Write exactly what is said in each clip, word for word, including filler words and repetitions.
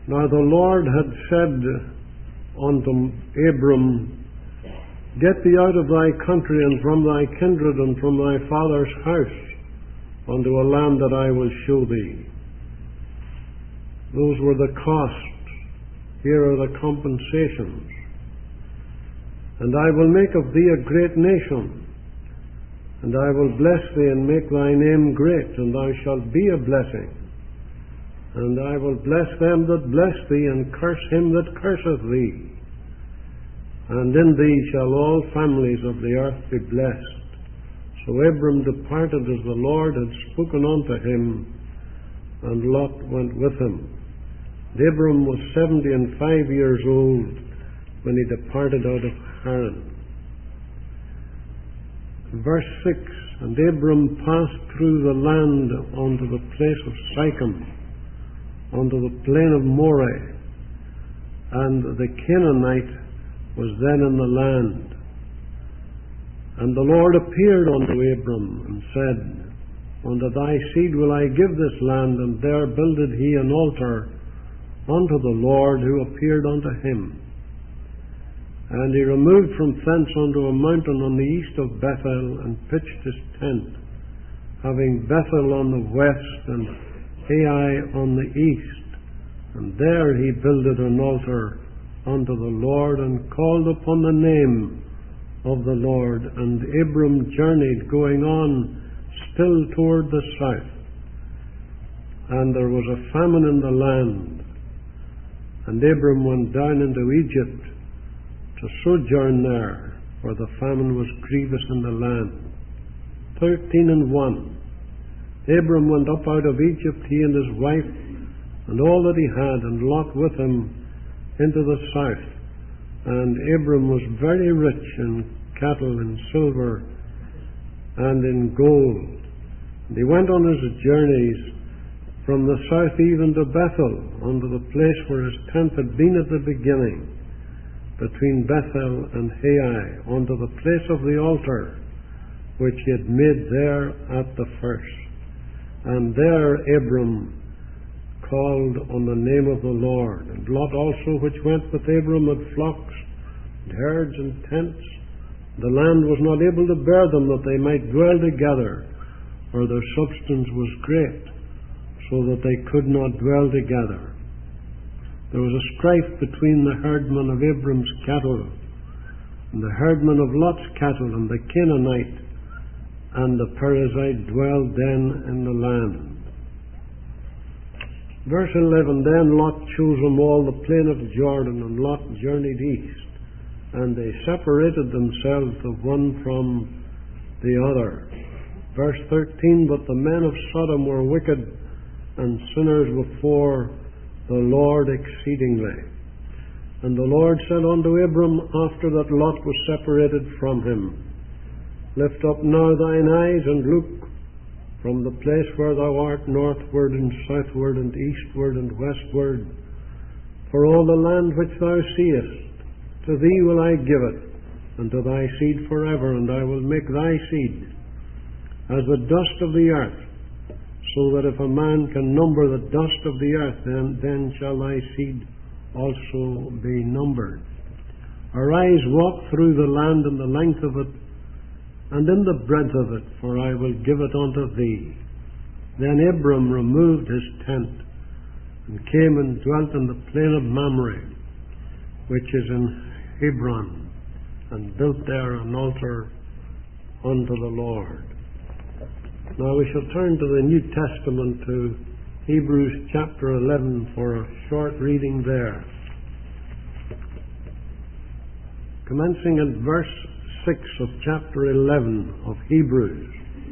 Now the Lord had said unto Abram, Get thee out of thy country and from thy kindred and from thy father's house unto a land that I will show thee. Those were the costs. Here are the compensations. And I will make of thee a great nation, and I will bless thee and make thy name great, and thou shalt be a blessing. And I will bless them that bless thee, and curse him that curseth thee. And in thee shall all families of the earth be blessed. So Abram departed as the Lord had spoken unto him, and Lot went with him. And Abram was seventy and five years old when he departed out of Haran. Verse six, And Abram passed through the land unto the place of Sichem, unto the plain of Moreh, and the Canaanite was then in the land. And the Lord appeared unto Abram, and said, Unto thy seed will I give this land. And there builded he an altar unto the Lord who appeared unto him. And he removed from thence unto a mountain on the east of Bethel, and pitched his tent, having Bethel on the west, and Ai on the east. And there he builded an altar unto the Lord, and called upon the name of the Lord. And Abram journeyed, going on still toward the south. And there was a famine in the land. And Abram went down into Egypt to sojourn there, for the famine was grievous in the land. Thirteen and one. Abram went up out of Egypt, he and his wife, and all that he had, and Lot with him, into the south. And Abram was very rich in cattle, in silver, and in gold. And he went on his journeys from the south even to Bethel, unto the place where his tent had been at the beginning, between Bethel and Ai, unto the place of the altar, which he had made there at the first. And there Abram called on the name of the Lord. And Lot also, which went with Abram, had flocks, and herds, and tents. The land was not able to bear them, that they might dwell together, for their substance was great, so that they could not dwell together. There was a strife between the herdmen of Abram's cattle and the herdmen of Lot's cattle, and the Canaanite and the Perizzite dwelled then in the land. Verse eleven, Then Lot chose them all the plain of Jordan, and Lot journeyed east, and they separated themselves the one from the other. Verse thirteen, But the men of Sodom were wicked and sinners before the Lord exceedingly. And the Lord said unto Abram, after that Lot was separated from him, Lift up now thine eyes, and look from the place where thou art, northward and southward and eastward and westward. For all the land which thou seest, to thee will I give it, and to thy seed forever, and I will make thy seed as the dust of the earth, so that if a man can number the dust of the earth, then, then shall thy seed also be numbered. Arise, walk through the land in the length of it, and in the breadth of it, for I will give it unto thee. Then Abram removed his tent, and came and dwelt in the plain of Mamre, which is in Hebron, and built there an altar unto the Lord. Now we shall turn to the New Testament, to Hebrews chapter eleven, for a short reading there. Commencing at verse six of chapter eleven of Hebrews.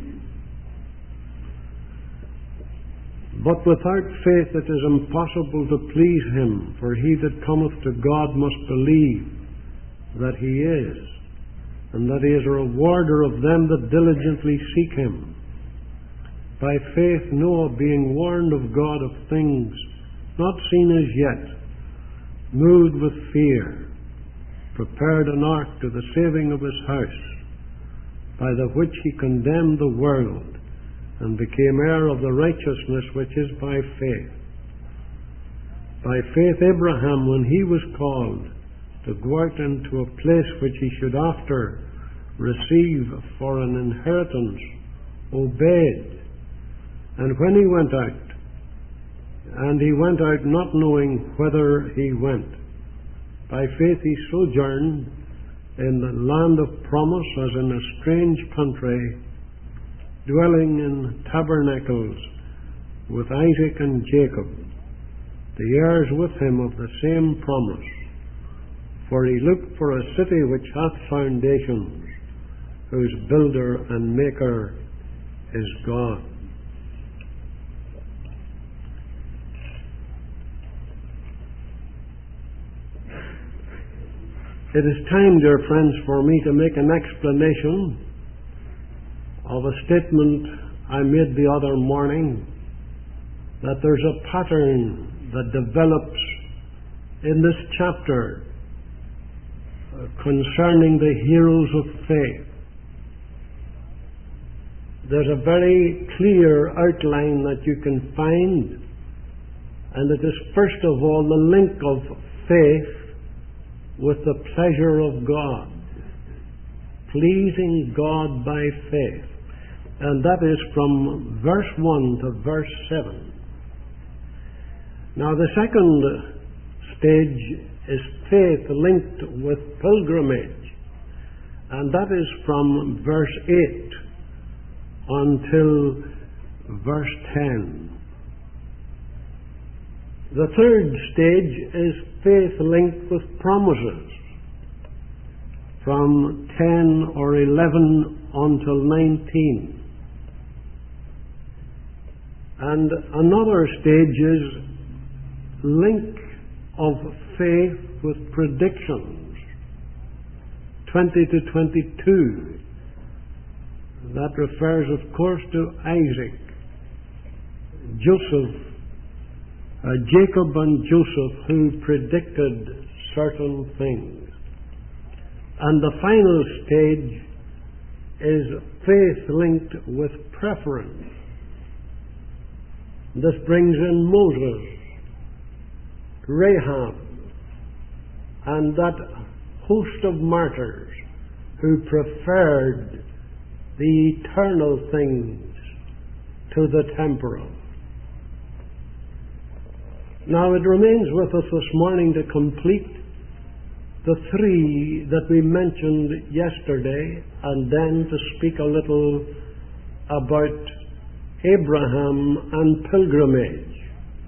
But without faith it is impossible to please him, for he that cometh to God must believe that he is, and that he is a rewarder of them that diligently seek him. By faith Noah, being warned of God of things not seen as yet, moved with fear, prepared an ark to the saving of his house, by the which he condemned the world, and became heir of the righteousness which is by faith. By faith Abraham, when he was called to go out into a place which he should after receive for an inheritance, obeyed. And when he went out, and he went out not knowing whither he went, by faith he sojourned in the land of promise as in a strange country, dwelling in tabernacles with Isaac and Jacob, the heirs with him of the same promise. For he looked for a city which hath foundations, whose builder and maker is God. It is time, dear friends, for me to make an explanation of a statement I made the other morning, that there's a pattern that develops in this chapter concerning the heroes of faith. There's a very clear outline that you can find, and it is first of all the link of faith with the pleasure of God, pleasing God by faith. And that is from verse one to verse seven. Now the second stage is faith linked with pilgrimage, and that is from verse eight until verse ten. The third stage is faith linked with promises, from ten or eleven until nineteen. And another stage is link of faith with predictions, twenty to twenty-two. That refers, of course, to Isaac, Joseph, uh, Jacob and Joseph, who predicted certain things. And the final stage is faith linked with preference. This brings in Moses, Rahab, and that host of martyrs who preferred the eternal things to the temporal. Now it remains with us this morning to complete the three that we mentioned yesterday, and then to speak a little about Abraham and pilgrimage.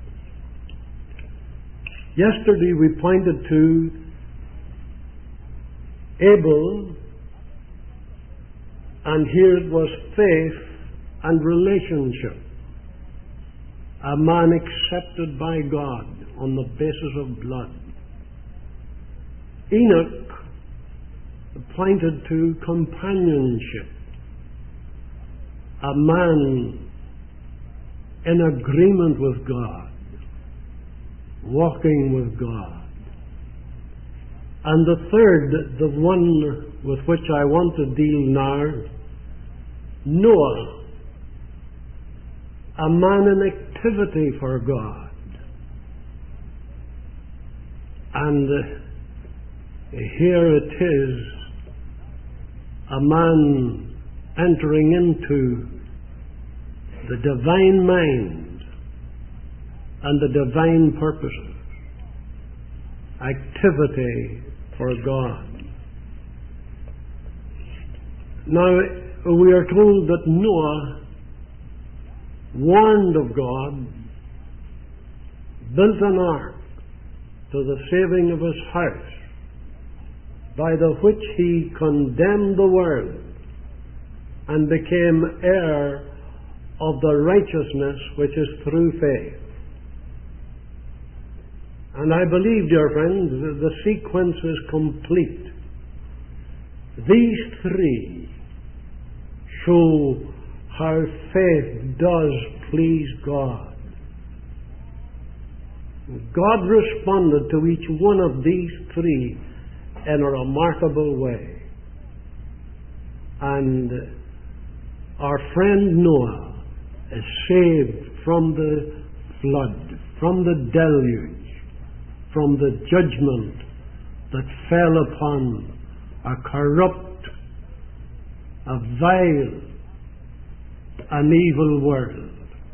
Yesterday we pointed to Abel, and here it was faith and relationship. A man accepted by God on the basis of blood. Enoch pointed to companionship. A man in agreement with God, walking with God. And the third, the one with which I want to deal now, Noah, a man in activity for God. And here it is, a man entering into the divine mind and the divine purposes. Activity for God. Now, we are told that Noah, warned of God, built an ark to the saving of his house, by the which he condemned the world and became heir of the righteousness which is through faith. And I believe, dear friends, that the sequence is complete. These three show how faith does please God. God responded to each one of these three in a remarkable way. And our friend Noah is saved from the flood, from the deluge, from the judgment that fell upon a corrupt, a vile, an evil world.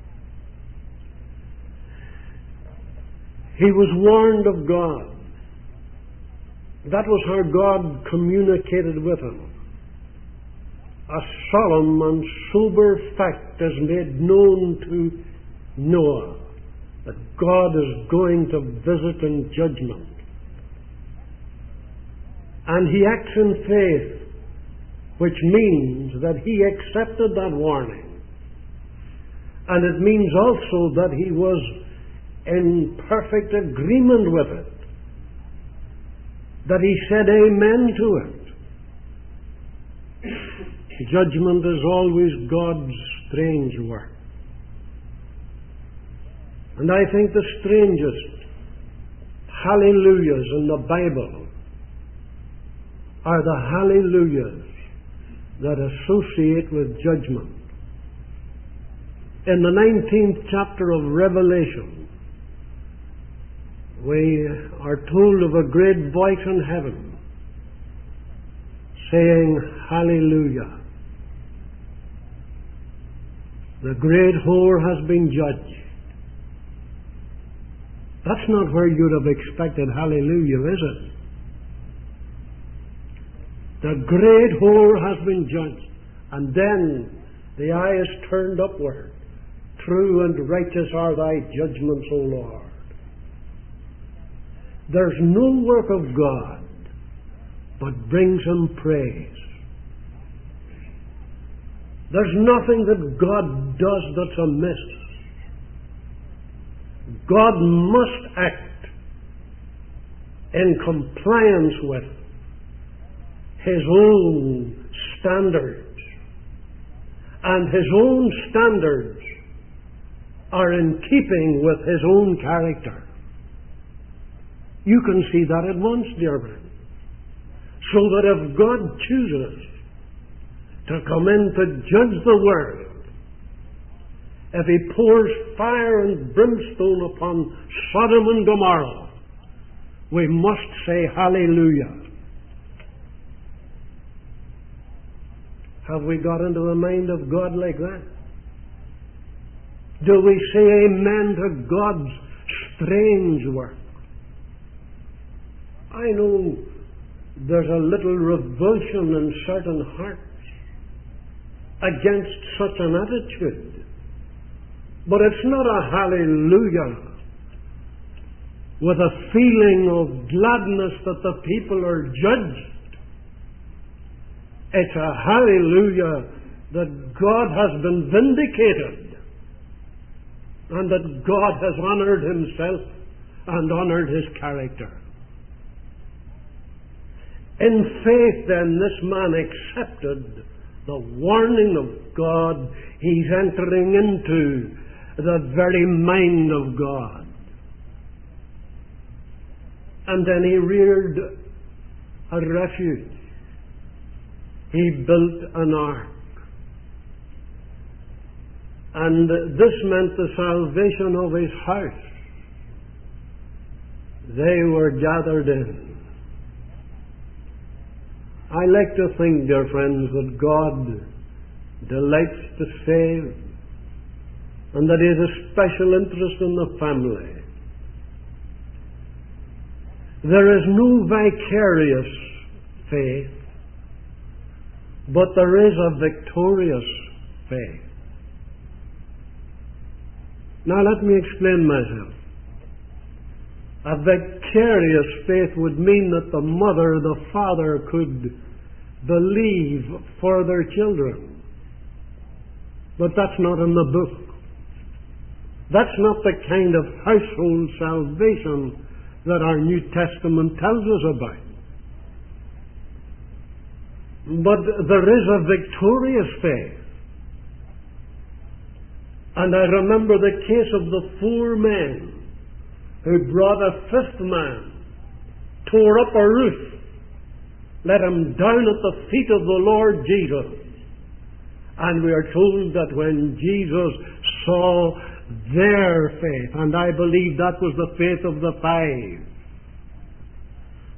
He was warned of God. That was how God communicated with him. A solemn and sober fact is made known to Noah, that God is going to visit in judgment. And he acts in faith, which means that he accepted that warning. And it means also that he was in perfect agreement with it, that he said amen to it. Judgment is always God's strange work. And I think the strangest hallelujahs in the Bible are the hallelujahs that associate with judgment. In the nineteenth chapter of Revelation, we are told of a great voice in heaven saying, Hallelujah. The great whore has been judged. That's not where you'd have expected hallelujah, is it? The great whore has been judged. And then the eye is turned upward. True and righteous are thy judgments, O Lord. There's no work of God but brings him praise. There's nothing that God does that's amiss. God must act in compliance with his own standards. And his own standards are in keeping with his own character. You can see that at once, dear friend. So that if God chooses to come in to judge the world, if he pours fire and brimstone upon Sodom and Gomorrah, we must say hallelujah. Have we got into the mind of God like that? Do we say amen to God's strange work? I know there's a little revulsion in certain hearts against such an attitude. But it's not a hallelujah with a feeling of gladness that the people are judged. It's a hallelujah that God has been vindicated and that God has honored himself and honored his character. In faith, then, this man accepted the warning of God. He's entering into the very mind of God. And then he reared a refuge. He built an ark. And this meant the salvation of his house. They were gathered in. I like to think, dear friends, that God delights to save and that he has a special interest in the family. There is no vicarious faith, but there is a victorious faith. Now let me explain myself. A vicarious faith would mean that the mother, the father could believe for their children. But that's not in the book. That's not the kind of household salvation that our New Testament tells us about. But there is a victorious faith. And I remember the case of the four men who brought a fifth man, tore up a roof, let him down at the feet of the Lord Jesus. And we are told that when Jesus saw their faith, and I believe that was the faith of the five,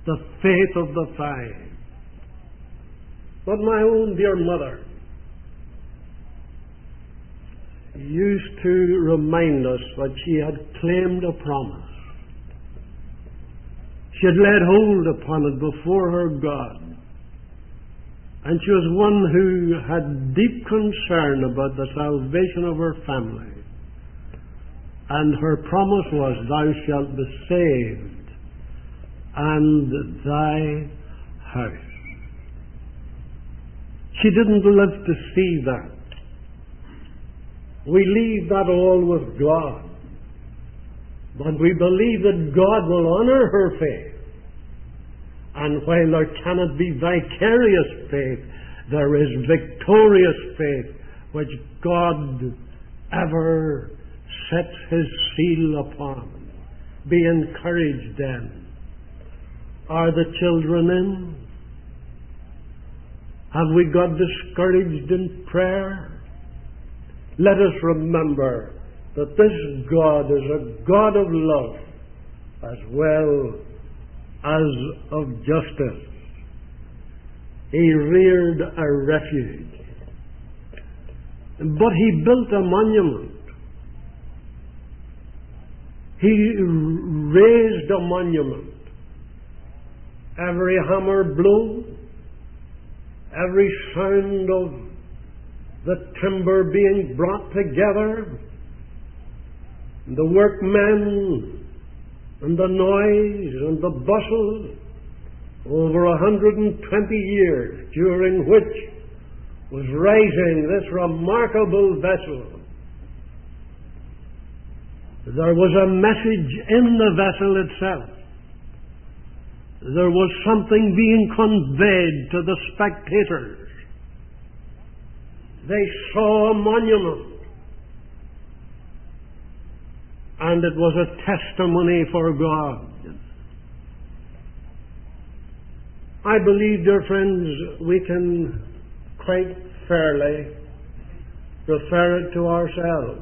the faith of the five. But my own dear mother used to remind us that she had claimed a promise. She had laid hold upon it before her God. And she was one who had deep concern about the salvation of her family. And her promise was, "Thou shalt be saved, and thy house." She didn't live to see that. We leave that all with God. But we believe that God will honor her faith. And while there cannot be vicarious faith, there is victorious faith which God ever sets His seal upon. Be encouraged then. Are the children in? Have we got discouraged in prayer? Let us remember that this God is a God of love as well as of justice. He reared a refuge, but He built a monument. He raised a monument. Every hammer blow, every sound of the timber being brought together, the workmen and the noise and the bustle, over a hundred and twenty years, during which was rising this remarkable vessel. There was a message in the vessel itself. There was something being conveyed to the spectators. They saw a monument, and it was a testimony for God. I believe, dear friends, we can quite fairly refer it to ourselves.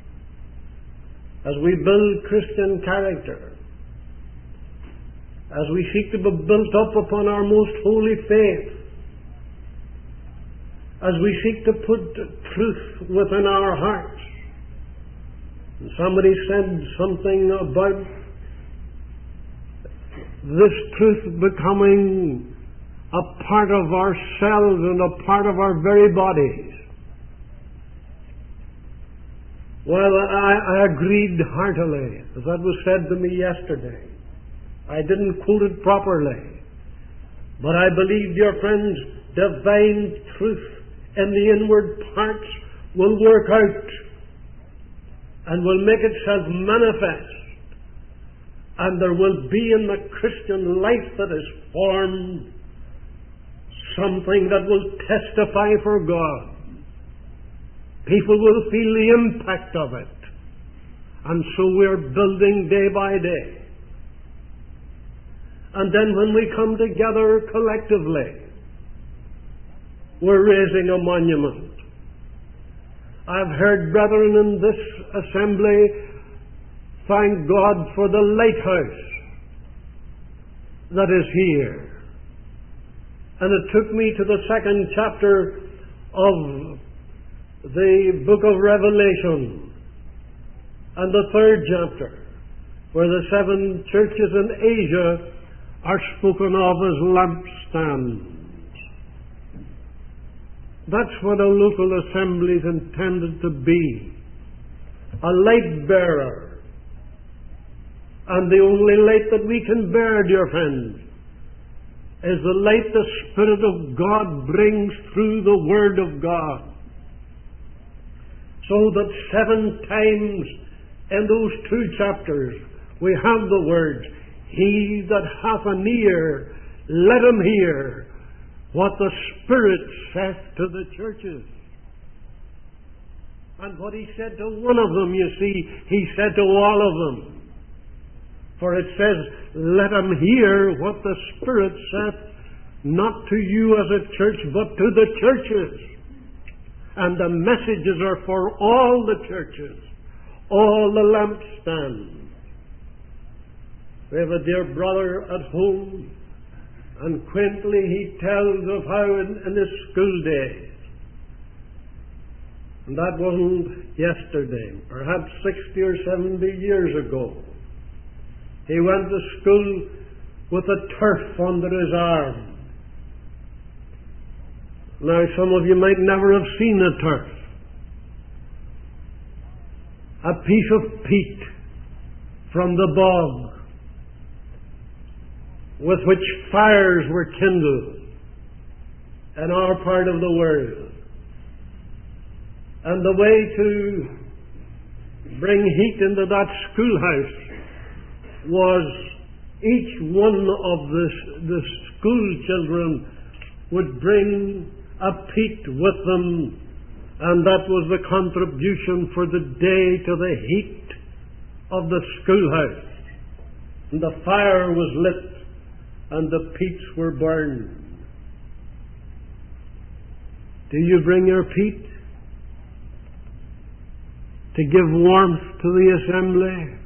As we build Christian character, as we seek to be built up upon our most holy faith, as we seek to put truth within our hearts. And somebody said something about this truth becoming a part of ourselves and a part of our very bodies. Well, I, I agreed heartily. That was said to me yesterday. I didn't quote it properly. But I believe, dear friends, divine truth in the inward parts will work out and will make itself manifest. And there will be in the Christian life that is formed something that will testify for God. People will feel the impact of it. And so we're building day by day. And then when we come together collectively, we're raising a monument. I've heard brethren in this assembly thank God for the lighthouse that is here. And it took me to the second chapter of the book of Revelation and the third chapter, where the seven churches in Asia are spoken of as lampstands. That's what a local assembly is intended to be. A light bearer. And the only light that we can bear, dear friends, is the light the Spirit of God brings through the Word of God. So that seven times in those two chapters we have the words, "He that hath an ear, let him hear what the Spirit saith to the churches." And what He said to one of them, you see, He said to all of them. For it says, "Let him hear what the Spirit saith, not to you as a church, but to the churches." And the messages are for all the churches, all the lampstands. We have a dear brother at home And quaintly he tells of how in, in his school days, and that wasn't yesterday, perhaps sixty or seventy years ago, he went to school with a turf under his arm. Now, some of you might never have seen a turf. A piece of peat from the bog with which fires were kindled in our part of the world. And the way to bring heat into that schoolhouse was each one of the, the school children would bring a peat with them, and that was the contribution for the day to the heat of the schoolhouse. And the fire was lit, and the peats were burned. Do you bring your peat to give warmth to the assembly?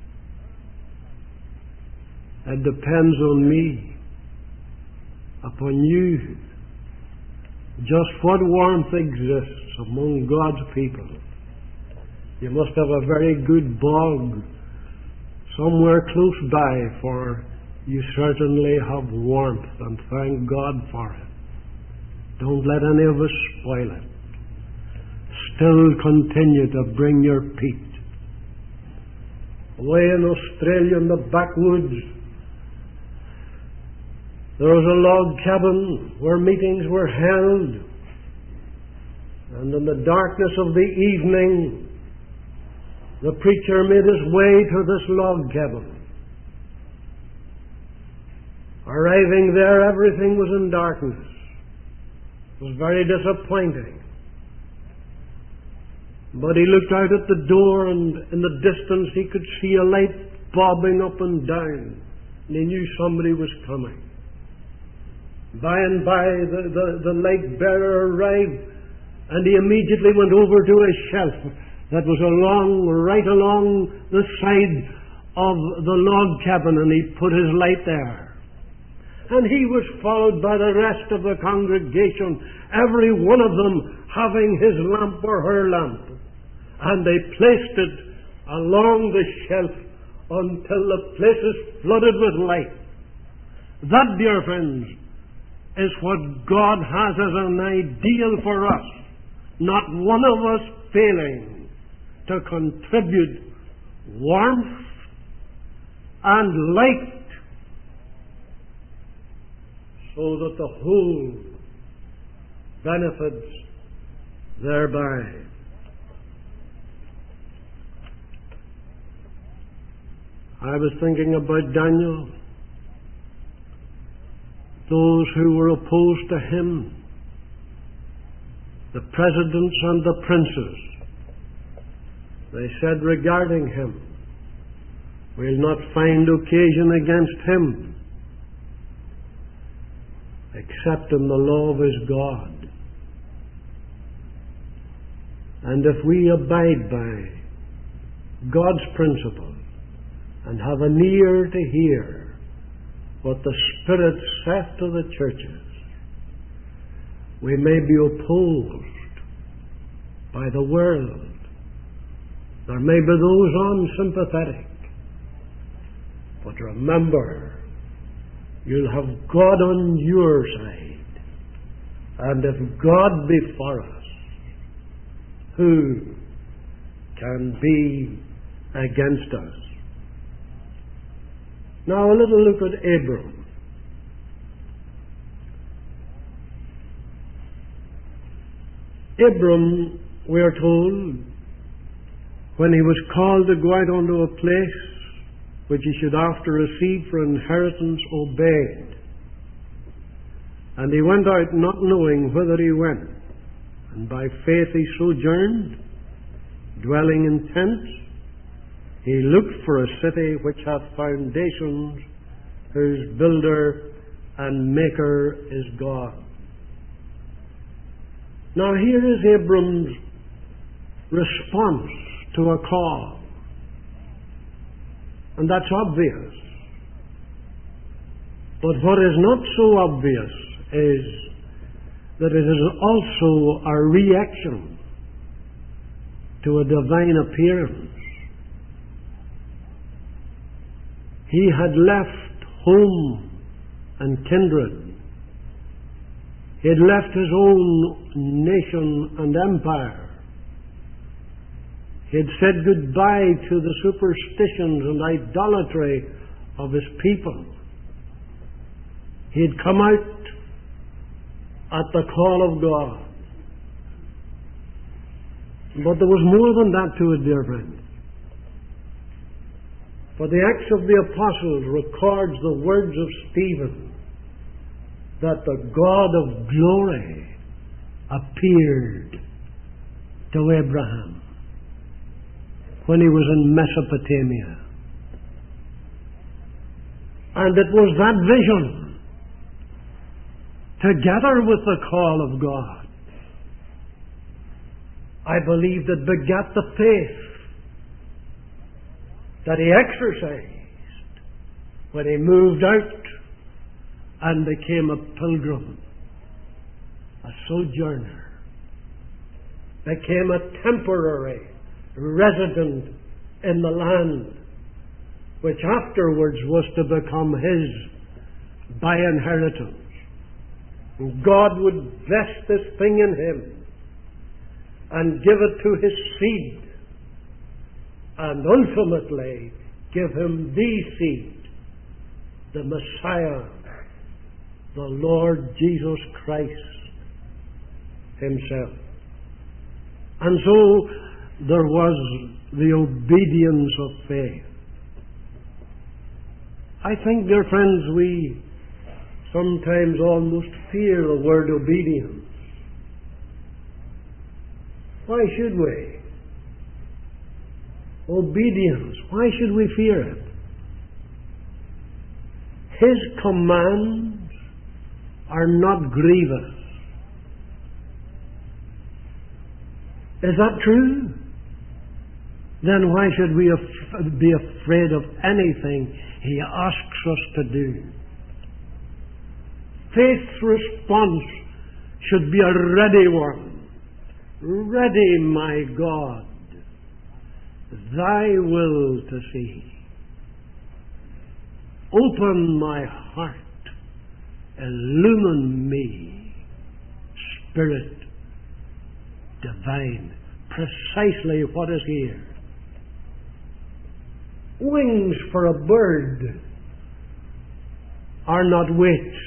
It depends on me, upon you, just what warmth exists among God's people. You must have a very good bog somewhere close by, for you certainly have warmth, and thank God for it. Don't let any of us spoil it. Still continue to bring your peat. Away in Australia, in the backwoods, there was a log cabin where meetings were held, and in the darkness of the evening, the preacher made his way to this log cabin. Arriving there, everything was in darkness. It was very disappointing. But he looked out at the door, and in the distance he could see a light bobbing up and down, and he knew somebody was coming. By and by, the, the, the light bearer arrived, and he immediately went over to a shelf that was along, right along the side of the log cabin, and he put his light there. And he was followed by the rest of the congregation, every one of them having his lamp or her lamp. And they placed it along the shelf until the place is flooded with light. That, dear friends, is what God has as an ideal for us. Not one of us failing to contribute warmth and light, so that the whole benefits thereby. I was thinking about Daniel, those who were opposed to him, the presidents and the princes. They said regarding him, "We'll not find occasion against him, except in the law of his God." And if we abide by God's principles and have an ear to hear what the Spirit saith to the churches, we may be opposed by the world. There may be those unsympathetic, but remember, you'll have God on your side. And if God be for us, who can be against us? Now, a little look at Abram. Abram, we are told, when he was called to go out unto a place which he should after receive for inheritance, obeyed. And he went out not knowing whither he went. And by faith he sojourned, dwelling in tents. He looked for a city which hath foundations, whose builder and maker is God. Now here is Abram's response to a call. And that's obvious. But what is not so obvious is that it is also a reaction to a divine appearance. He had left home and kindred. He had left his own nation and empire. He had said goodbye to the superstitions and idolatry of his people. He had come out at the call of God. But there was more than that to it, dear friends. For the Acts of the Apostles records the words of Stephen that the God of glory appeared to Abraham when he was in Mesopotamia. And it was that vision, together with the call of God, I believe, that begat the faith that he exercised when he moved out and became a pilgrim, a sojourner, became a temporary resident in the land, which afterwards was to become his by inheritance. And God would vest this thing in him and give it to his seed, and ultimately give him the seed, the Messiah, the Lord Jesus Christ himself. And so there was the obedience of faith. I think, dear friends, we sometimes almost fear the word obedience. Why should we? Obedience. Why should we fear it? His commands are not grievous. Is that true? Then why should we af- be afraid of anything he asks us to do? Faith's response should be a ready one. Ready, my God, thy will to see. Open my heart, illumine me, Spirit divine. Precisely what is here. Wings for a bird are not weights.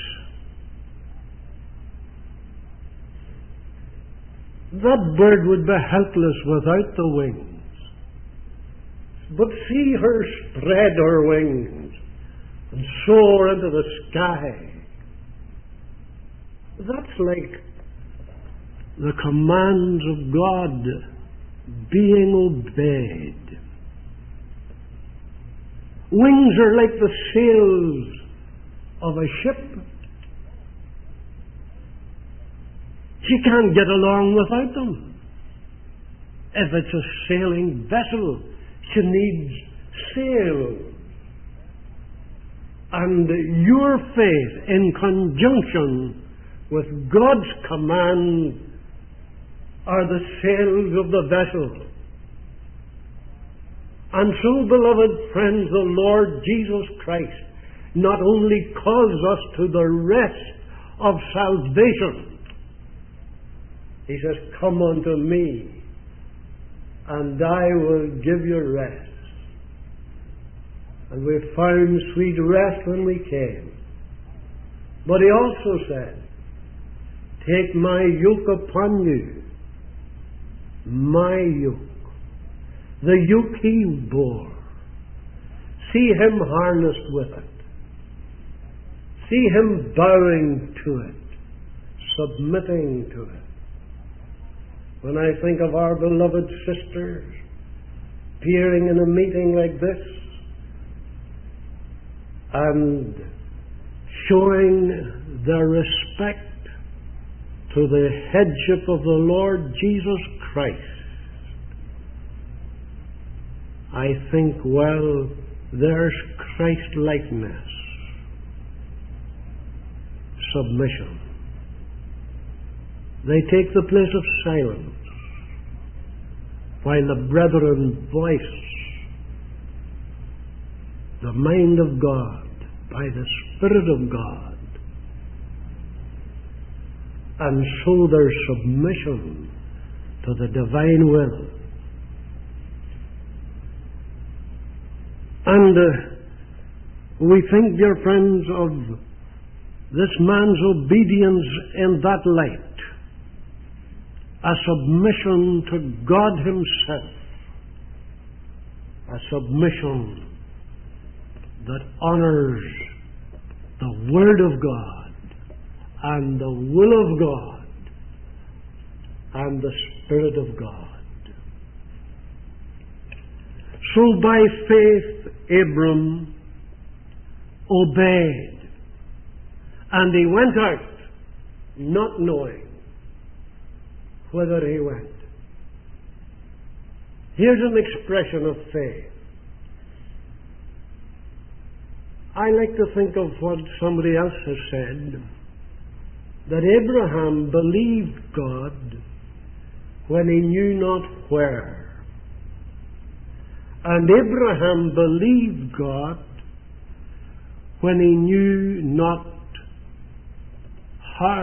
That bird would be helpless without the wings. But see her spread her wings and soar into the sky. That's like the commands of God being obeyed. Wings are like the sails of a ship. She can't get along without them. If it's a sailing vessel, she needs sails. And your faith, in conjunction with God's command, are the sails of the vessel. And so, beloved friends, the Lord Jesus Christ not only calls us to the rest of salvation, he says, come unto me, and I will give you rest. And we found sweet rest when we came. But he also said, take my yoke upon you, my yoke. The yoke he bore. See him harnessed with it. See him bowing to it, submitting to it. When I think of our beloved sisters appearing in a meeting like this and showing their respect to the headship of the Lord Jesus Christ, I think, well, there's Christ-likeness. submission. They take the place of silence, while the brethren voice the mind of God by the Spirit of God, and show their submission to the divine will. And uh, we think, dear friends, of this man's obedience in that light, a submission to God Himself, a submission that honors the Word of God and the will of God and the Spirit of God. So by faith Abram obeyed, and he went out not knowing whither he went. Here's an expression of faith. I like to think of what somebody else has said, that Abraham believed God when he knew not where. And Abraham believed God when he knew not how.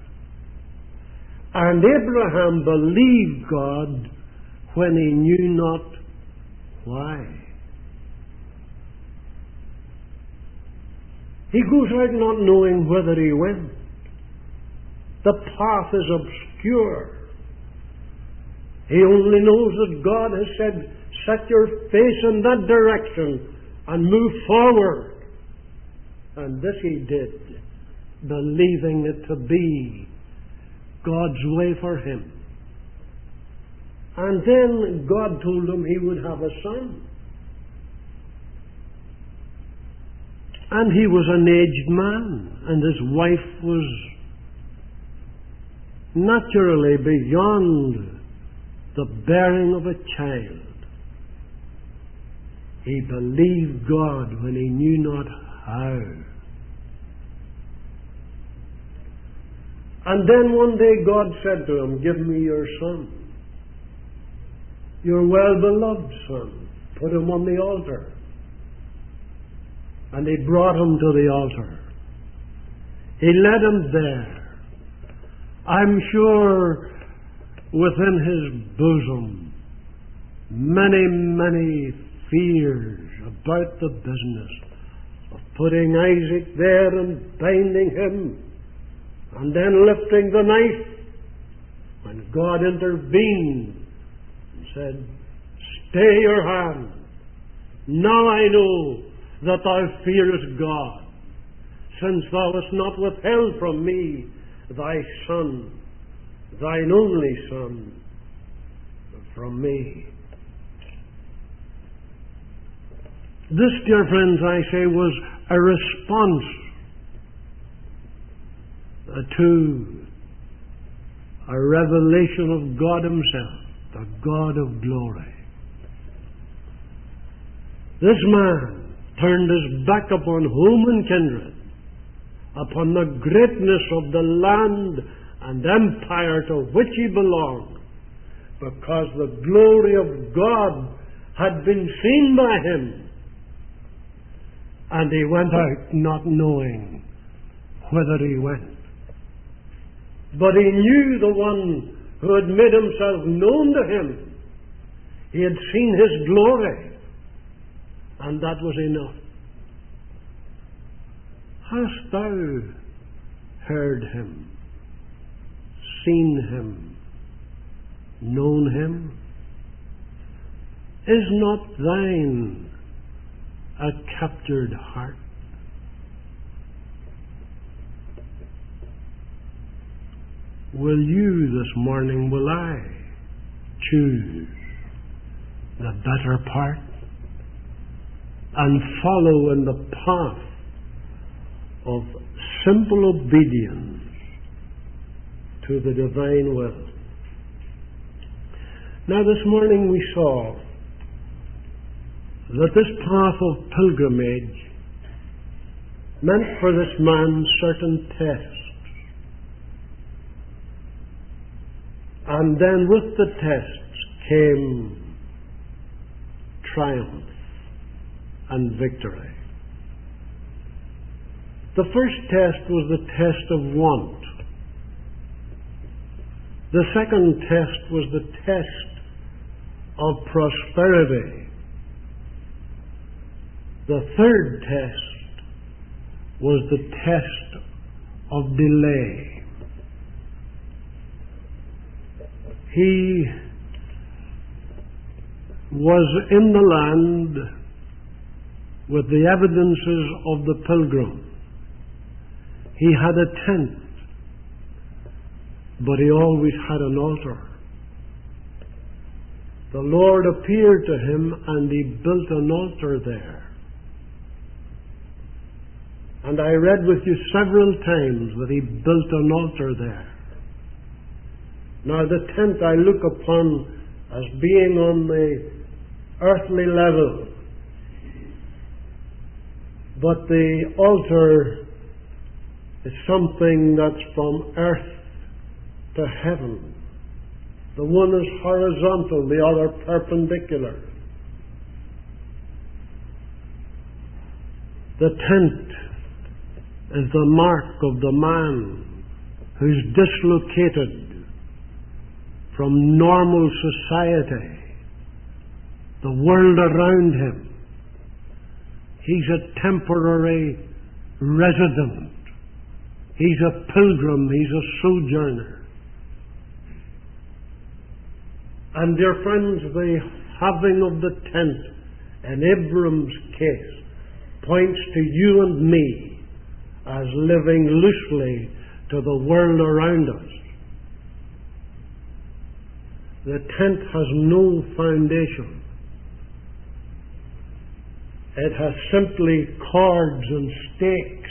And Abraham believed God when he knew not why. He goes out not knowing whither he went. The path is obscure. He only knows that God has said, set your face in that direction and move forward. And this he did, believing it to be God's way for him. And then God told him he would have a son. And he was an aged man, and his wife was naturally beyond the bearing of a child. He believed God when he knew not how. And then one day God said to him, give me your son, your well-beloved son. Put him on the altar. And he brought him to the altar. He led him there. I'm sure within his bosom many, many fears about the business of putting Isaac there and binding him and then lifting the knife, when God intervened and said, stay your hand. Now I know that thou fearest God, since thou hast not withheld from me thy son, thine only son, from me. This, dear friends, I say, was a response to a revelation of God Himself, the God of glory. This man turned his back upon home and kindred, upon the greatness of the land and empire to which he belonged, because the glory of God had been seen by him. And he went out not knowing whither he went. But he knew the one who had made himself known to him. He had seen his glory, and that was enough. Hast thou heard him, seen him, known him? Is not thine a captured heart? Will you this morning, will I choose the better part and follow in the path of simple obedience to the divine will? Now this morning we saw that this path of pilgrimage meant for this man certain tests. And then with the tests came triumph and victory. The first test was the test of want. The second test was the test of prosperity. The third test was the test of delay. He was in the land with the evidences of the pilgrim. He had a tent, but he always had an altar. The Lord appeared to him and he built an altar there. And I read with you several times that he built an altar there. Now the tent I look upon as being on the earthly level, but the altar is something that's from earth to heaven. The one is horizontal, the other perpendicular. The tent is the mark of the man who's dislocated from normal society, the world around him. He's a temporary resident. He's a pilgrim. He's a sojourner. And dear friends, the having of the tent in Abram's case points to you and me as living loosely to the world around us. The tent has no foundation. It has simply cords and stakes.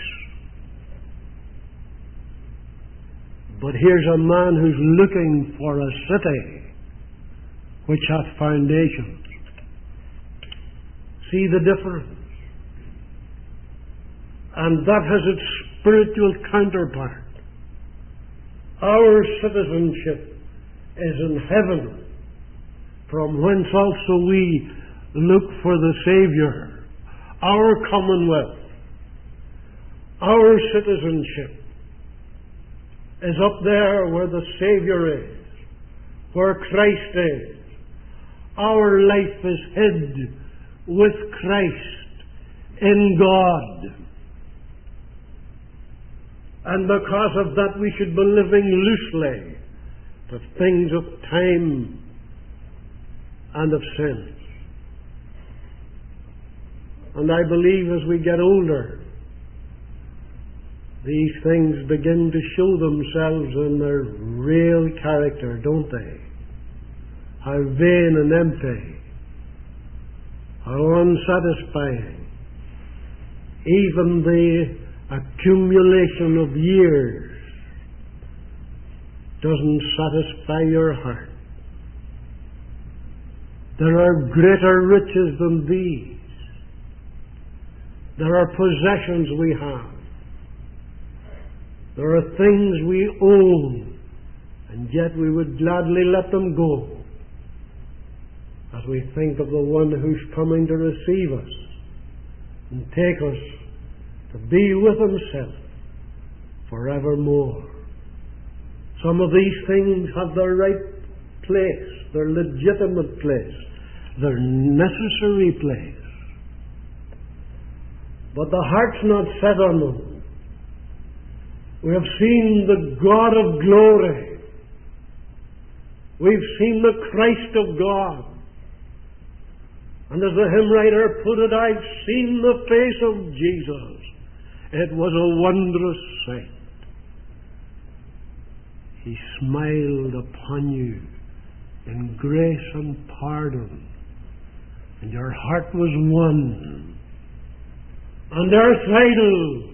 But here's a man who's looking for a city which hath foundations. See the difference? And that has its spiritual counterpart. Our citizenship is in heaven, from whence also we look for the Saviour, our commonwealth. Our citizenship is up there where the Saviour is, where Christ is. Our life is hid with Christ in God. And because of that, we should be living loosely to things of time and of sense. And I believe as we get older, these things begin to show themselves in their real character, don't they? How vain and empty, how unsatisfying. Even the accumulation of years doesn't satisfy your heart. There are greater riches than these. There are possessions we have. There are things we own, and yet we would gladly let them go as we think of the one who's coming to receive us and take us to be with himself forevermore. Some of these things have their right place, their legitimate place, their necessary place. But the heart's not set on them. We have seen the God of glory. We've seen the Christ of God. And as the hymn writer put it, I've seen the face of Jesus. It was a wondrous sight. He smiled upon you in grace and pardon, and your heart was won. And earth's idols,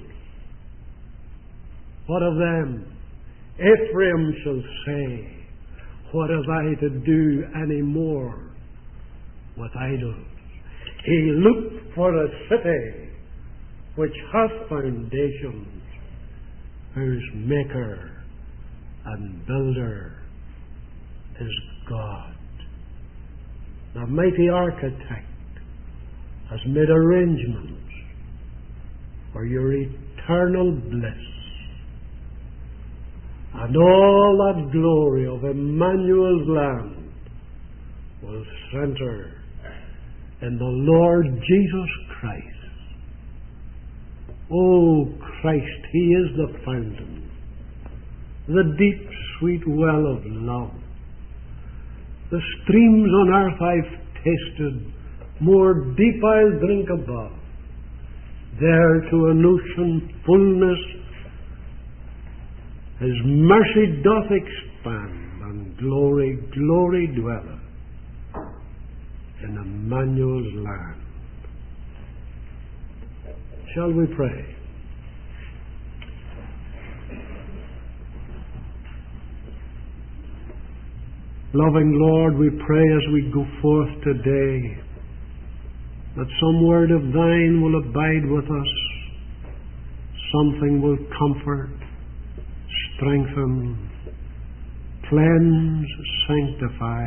what of them? Ephraim shall say, what have I to do any more with idols? He looked for a city which hath foundations, whose maker and builder is God. The mighty architect has made arrangements for your eternal bliss. And all that glory of Emmanuel's land will center in the Lord Jesus Christ. Oh, Christ, He is the fountain, the deep, sweet well of love. The streams on earth I've tasted, more deep I'll drink above. There to an ocean fullness His mercy doth expand, and glory, glory dwelleth in Emmanuel's land. Shall we pray? Loving Lord, we pray as we go forth today that some word of Thine will abide with us, something will comfort, strengthen, cleanse, sanctify,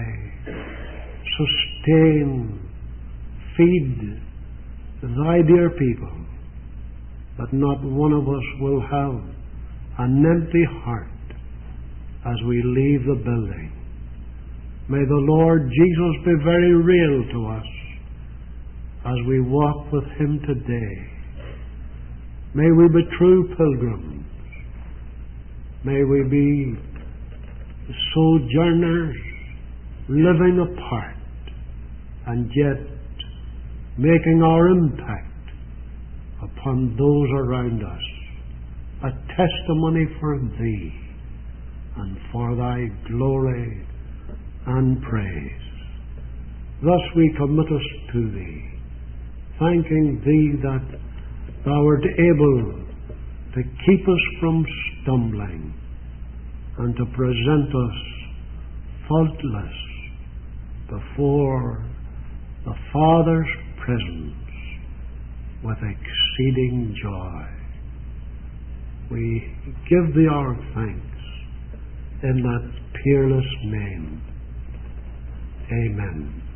sustain, feed Thy dear people, that not one of us will have an empty heart as we leave the building. May the Lord Jesus be very real to us as we walk with Him today. May we be true pilgrims. May we be sojourners living apart and yet making our impact upon those around us, a testimony for Thee and for Thy glory and praise. Thus we commit us to Thee, thanking Thee that Thou art able to keep us from stumbling and to present us faultless before the Father's presence with exceeding joy. We give Thee our thanks in that peerless name. Amen.